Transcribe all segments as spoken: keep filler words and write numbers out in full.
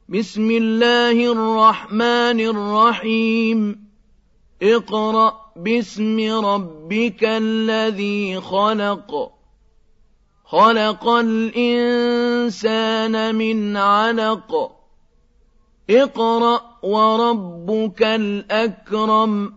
بسم الله الرحمن الرحيم اقرأ باسم ربك الذي خلق خلق الإنسان من علق اقرأ وربك الأكرم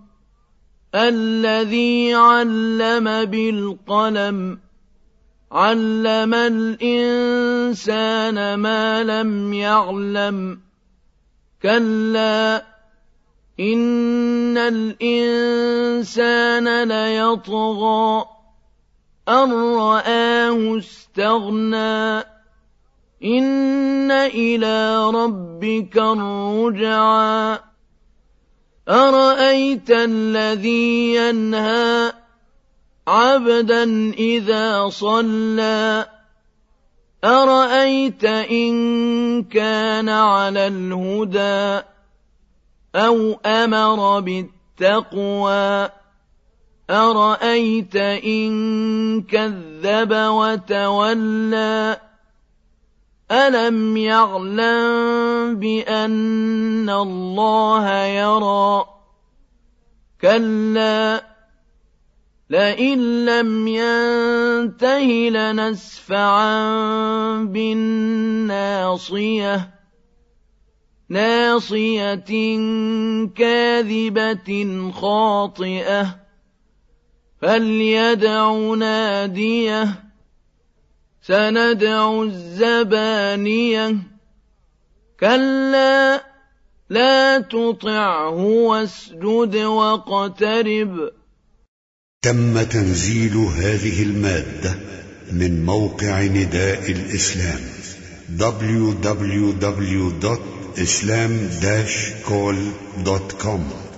الذي علم بالقلم علم الإنسان ما لم يعلم كلا إن الإنسان ليطغى أن رآه استغنى إن إلى ربك الرجعى أرأيت الذي ينهى عبدا إذا صلى أرأيت إن كان على الهدى أو أمر بالتقوى أرأيت إن كذب وتولى ألم يعلم بأن الله يرى كلا لئن لم ينته لنسفعا بالناصية ناصية كاذبة خاطئة فليدع ناديه سندع الزبانية كلا لا تطعه واسجد واقترب. تم تنزيل هذه المادة من موقع نداء الإسلام دبليو دبليو دبليو دوت إسلام داش كول دوت كوم.